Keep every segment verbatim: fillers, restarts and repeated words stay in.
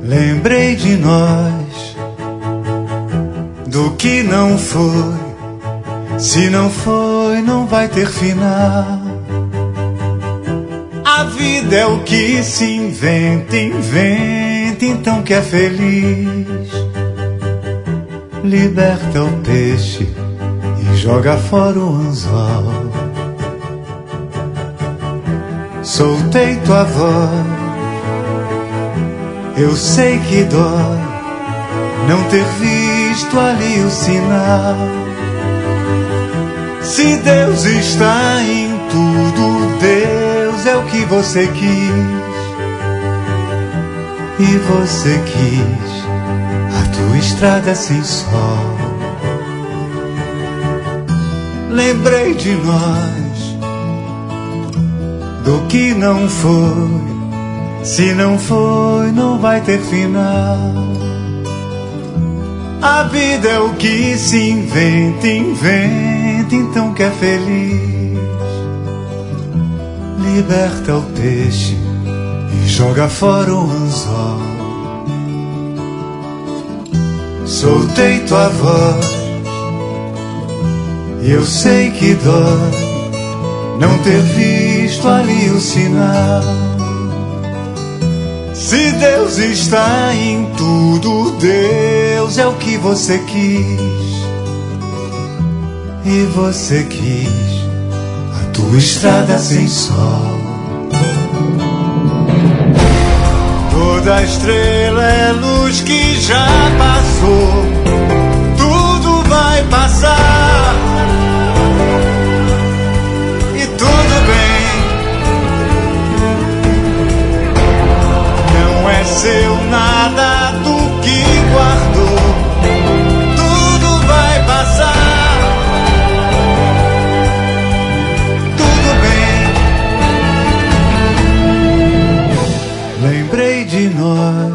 Lembrei de nós, do que não foi. Se não foi, não vai ter final. A vida é o que se inventa, inventa, então que é feliz. Liberta o peixe e joga fora o anzol. Soltei tua voz, eu sei que dói não ter visto ali o sinal. Se Deus está em tudo, Deus é o que você quis. E você quis a tua estrada sem sol. Lembrei de nós, do que não foi. Se não foi, não vai ter final. A vida é o que se inventa, inventa, então que é feliz. Liberta o peixe e joga fora o anzol. Soltei tua voz, e eu sei que dói não ter visto ali o sinal. Se Deus está em tudo, Deus é o que você quis. E você quis a tua estrada sem sol. Toda estrela é luz que já passou. Tudo vai passar e tudo bem. Não é seu nada do que guardou. Tudo vai passar, tudo bem. Lembrei de nós,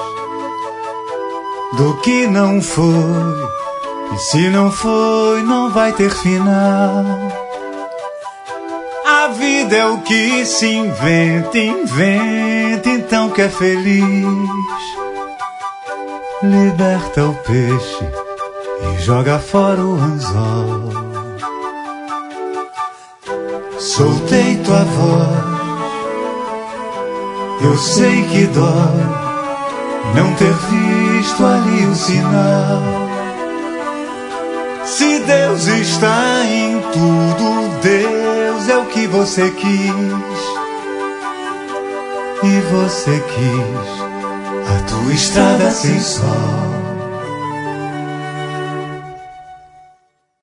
do que não foi. E se não foi, não vai ter final. A vida é o que se inventa, inventa, então que é feliz. Liberta o peixe e joga fora o anzol. Soltei tua voz, eu sei que dói não ter visto ali o sinal. Se Deus está em tudo, Deus é o que você quis. E você quis a tua estrada sem sol.